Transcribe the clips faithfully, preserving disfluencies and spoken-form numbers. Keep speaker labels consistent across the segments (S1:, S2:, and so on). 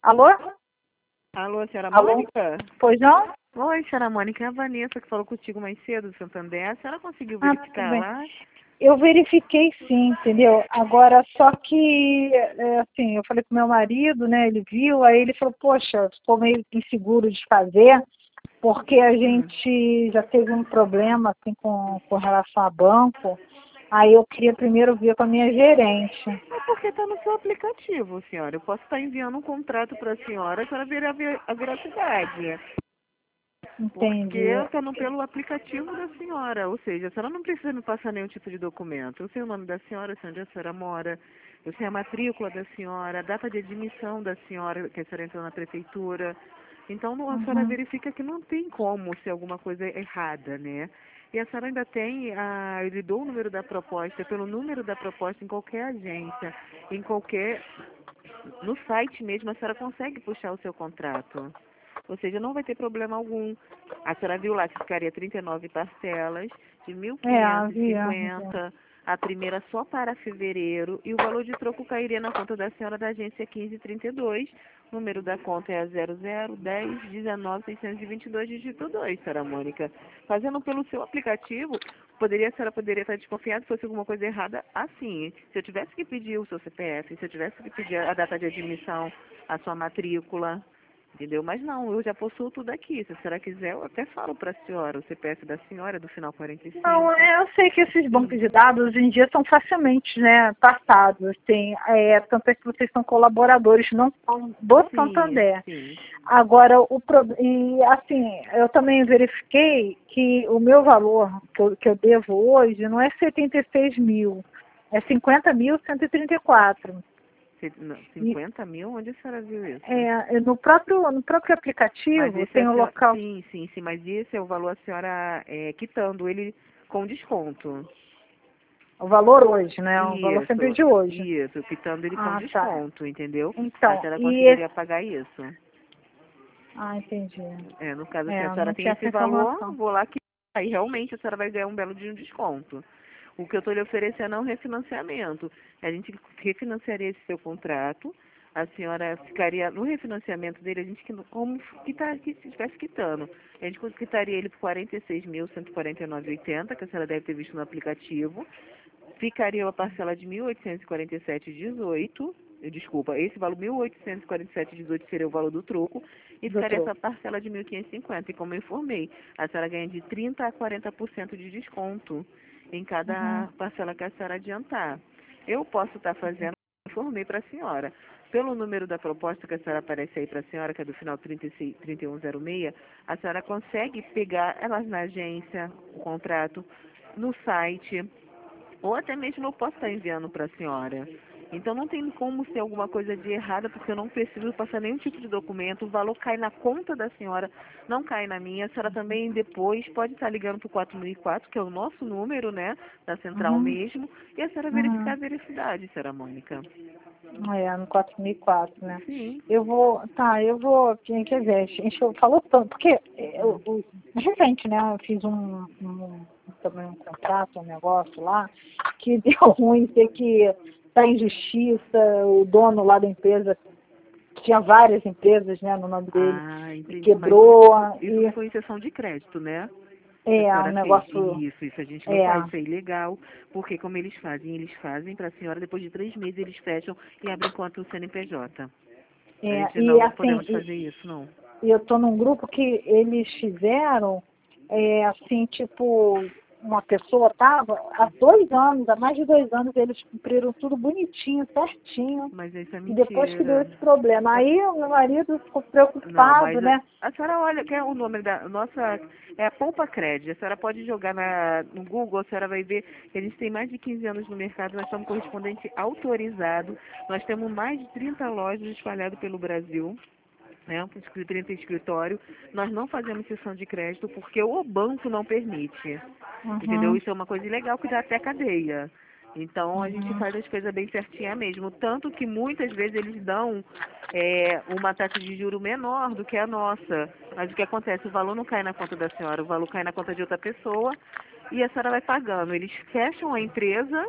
S1: Alô?
S2: Alô, senhora
S1: Alô?
S2: Mônica?
S1: Pois não?
S2: Oi, senhora Mônica, é a Vanessa que falou contigo mais cedo do Santander. A senhora conseguiu
S1: Ah, tudo
S2: verificar
S1: bem.
S2: lá?
S1: Eu verifiquei sim, entendeu? Agora, só que, é, assim, eu falei com meu marido, né? Ele viu, aí ele falou, poxa, ficou meio inseguro de fazer, porque a
S2: Hum.
S1: gente já teve um problema, assim, com, com relação a banco. Aí eu queria primeiro ver com a minha gerente.
S2: É porque está no seu aplicativo, senhora. Eu posso estar enviando um contrato para a senhora, a senhora ver a, ver a veracidade. Porque
S1: Entendi.
S2: está no pelo aplicativo da senhora. Ou seja, a senhora não precisa me passar nenhum tipo de documento. Eu sei o nome da senhora, eu sei onde a senhora mora, eu sei a matrícula da senhora, a data de admissão da senhora, que a senhora entrou na prefeitura. Então, não- a senhora
S1: Uhum.
S2: verifica que não tem como ser alguma coisa errada, né? E a senhora ainda tem, a, eu lhe dou o número da proposta, pelo número da proposta em qualquer agência, em qualquer, no site mesmo, a senhora consegue puxar o seu contrato. Ou seja, não vai ter problema algum. A senhora viu lá que ficaria trinta e nove parcelas de mil
S1: É,
S2: quinhentos e
S1: havia.
S2: cinquenta, a primeira só para fevereiro, e o valor de troco cairia na conta da senhora da agência quinze trinta e dois. O número da conta é a zero zero dez dezenove seiscentos e vinte e dois, dígito dois, senhora Mônica. Fazendo pelo seu aplicativo, poderia, a senhora poderia estar desconfiada se fosse alguma coisa errada assim. Se eu tivesse que pedir o seu C P F, se eu tivesse que pedir a data de admissão, a sua matrícula, entendeu? Mas não, eu já possuo tudo aqui. Se a senhora quiser, eu até falo para a senhora, o C P F da senhora é do final quarenta e
S1: Não,
S2: cinco.
S1: é, eu sei que esses bancos de dados hoje em dia são facilmente, né, passados. Assim, é, tanto é que vocês são colaboradores, não são do
S2: Sim,
S1: Santander.
S2: sim.
S1: Agora, o pro- e assim, eu também verifiquei que o meu valor que eu, que eu devo hoje não é setenta e seis mil, é cinquenta mil cento e trinta e quatro.
S2: Se- não,
S1: E
S2: cinquenta mil? Onde a senhora viu isso?
S1: é, no próprio, no próprio
S2: Mas
S1: aplicativo
S2: esse é
S1: tem
S2: a
S1: o
S2: senhora...
S1: local.
S2: Sim, sim, sim, mas esse é o valor a senhora é, quitando ele com desconto.
S1: O valor hoje, né? O valor sempre
S2: Isso,
S1: de hoje.
S2: isso, quitando ele com
S1: Ah, tá.
S2: desconto, entendeu? A
S1: Então,
S2: senhora
S1: e esse...
S2: conseguiria pagar isso.
S1: Ah, entendi.
S2: É, no caso, assim,
S1: É,
S2: a
S1: eu
S2: senhora
S1: não
S2: tem
S1: tinha
S2: esse
S1: essa
S2: valor,
S1: informação.
S2: vou lá que aí realmente a senhora vai ganhar um belo de um desconto. O que eu estou lhe oferecendo é um refinanciamento. A gente refinanciaria esse seu contrato, a senhora ficaria no refinanciamento dele, a gente que- como que tá, que se estivesse quitando. A gente quitaria ele por quarenta e seis mil cento e quarenta e nove vírgula oitenta, que a senhora deve ter visto no aplicativo. Ficaria uma parcela de mil oitocentos e quarenta e sete vírgula dezoito. eh, Desculpa, esse valor mil oitocentos e quarenta e sete vírgula dezoito seria o valor do troco e
S1: Do
S2: ficaria essa
S1: troco.
S2: parcela de mil quinhentos e cinquenta. E como eu informei, a senhora ganha de trinta a quarenta por cento de desconto em
S1: Uhum.
S2: cada parcela que a senhora adiantar. Eu posso estar fazendo, informei para a senhora. Pelo número da proposta que a senhora aparece aí para a senhora, que é do final trinta e seis, trinta e um zero seis, a senhora consegue pegar elas na agência, o contrato, no site, ou até mesmo eu posso estar enviando para a senhora. Então não tem como ser alguma coisa de errada, porque eu não preciso passar nenhum tipo de documento, o valor cai na conta da senhora, não cai na minha. A senhora também depois pode estar ligando para o quatro mil e quatro, que é o nosso número, né, da central
S1: Uhum.
S2: mesmo, e a senhora verificar
S1: Uhum.
S2: a veracidade, senhora Mônica.
S1: É, no quatro mil e quatro, né?
S2: Sim.
S1: Eu vou, tá, eu vou, quem quer ver, a gente falou tanto, porque eu, eu, recente, né, eu fiz um, um, também um contrato, um negócio lá, que deu ruim, ter que tá em justiça, o dono lá da empresa, tinha várias empresas, né, no nome dele,
S2: Ah,
S1: e
S2: entendi. Mas
S1: quebrou,
S2: isso, isso
S1: e
S2: foi inserção de crédito, né? Que a
S1: é, um
S2: senhora fez.
S1: negócio,
S2: Isso, isso a gente não
S1: é,
S2: faz, isso é ilegal, porque como eles fazem, eles fazem para a senhora, depois de três meses eles fecham e abrem conta no C N P J. A
S1: é,
S2: gente
S1: e
S2: não
S1: assim,
S2: podemos
S1: e,
S2: fazer isso, não.
S1: e eu tô num grupo que eles fizeram, é, assim, tipo, uma pessoa tava há dois anos, há mais de dois anos, eles cumpriram tudo bonitinho, certinho,
S2: Mas isso é
S1: e depois que deu
S2: mentira.
S1: esse problema.
S2: É-
S1: Aí o meu marido ficou
S2: não,
S1: preocupado,
S2: mas a,
S1: né?
S2: a senhora olha, que é o nome da nossa, é a Poupa Cred. A senhora pode jogar na, no Google, a senhora vai ver que a gente tem mais de quinze anos no mercado, nós somos correspondente autorizado, nós temos mais de trinta lojas espalhadas pelo Brasil, né, por trinta escritório, nós não fazemos sessão de crédito porque o banco não permite, entendeu?
S1: Uhum,
S2: Isso é uma coisa ilegal que dá até cadeia. Então a gente
S1: uhum,
S2: faz as coisas bem certinha mesmo, tanto que muitas vezes eles dão é, uma taxa de juro menor do que a nossa. Mas o que acontece? O valor não cai na conta da senhora, o valor cai na conta de outra pessoa e a senhora vai pagando. Eles fecham a empresa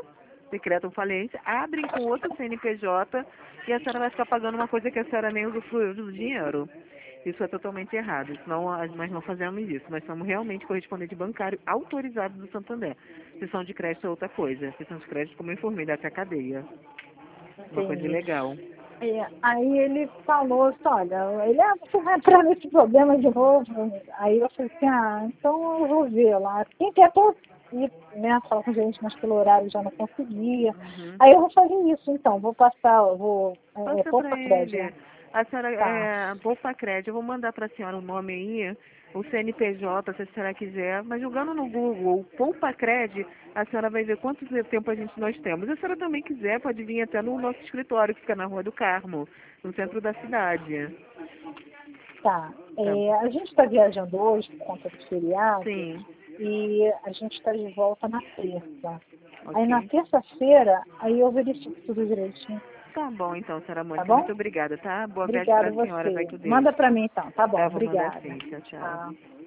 S2: decretam falência, abrem com outro C N P J e a senhora vai ficar pagando uma coisa que a senhora nem usufruiu do dinheiro. Isso é totalmente errado. Isso não, nós não fazemos isso. Nós somos realmente correspondente bancário autorizado do Santander. Sessão de crédito é outra coisa. Sessão de crédito, como eu informei, dá até a cadeia. Uma coisa
S1: Entendi.
S2: ilegal.
S1: É, aí ele falou assim, olha, ele, ah, você vai entrar nesse problema de novo. Aí eu falei assim, ah, então eu vou ver lá. Quem quer até ir, né, falar com gente, mas pelo horário já não conseguia.
S2: Uhum.
S1: Aí eu vou fazer isso então, vou passar, eu vou é,
S2: Passa
S1: pôr
S2: para
S1: pra crédito, né?
S2: ele. A senhora,
S1: Tá,
S2: é, Poupa Crédito, eu vou mandar para a senhora o nome aí, o C N P J, se a senhora quiser, mas jogando no Google Poupa Crédito, a senhora vai ver quanto tempo a gente nós temos. Se a senhora também quiser, pode vir até no nosso escritório, que fica na Rua do Carmo, no centro da cidade.
S1: tá.
S2: Tá.
S1: É, a gente está viajando hoje por conta do feriado
S2: Sim,
S1: e a gente está de volta na terça. Aí na
S2: ok.
S1: terça-feira, aí eu verifico tudo direitinho.
S2: Tá bom então, senhora
S1: Tá
S2: Mônica, muito
S1: bom?
S2: obrigada, tá? Boa viagem para
S1: Obrigada a
S2: a senhora, vai
S1: você.
S2: com Deus.
S1: Manda para mim então, tá bom?
S2: Tá, vou mandar
S1: Obrigada.
S2: sim, tchau, tchau.
S1: Tá.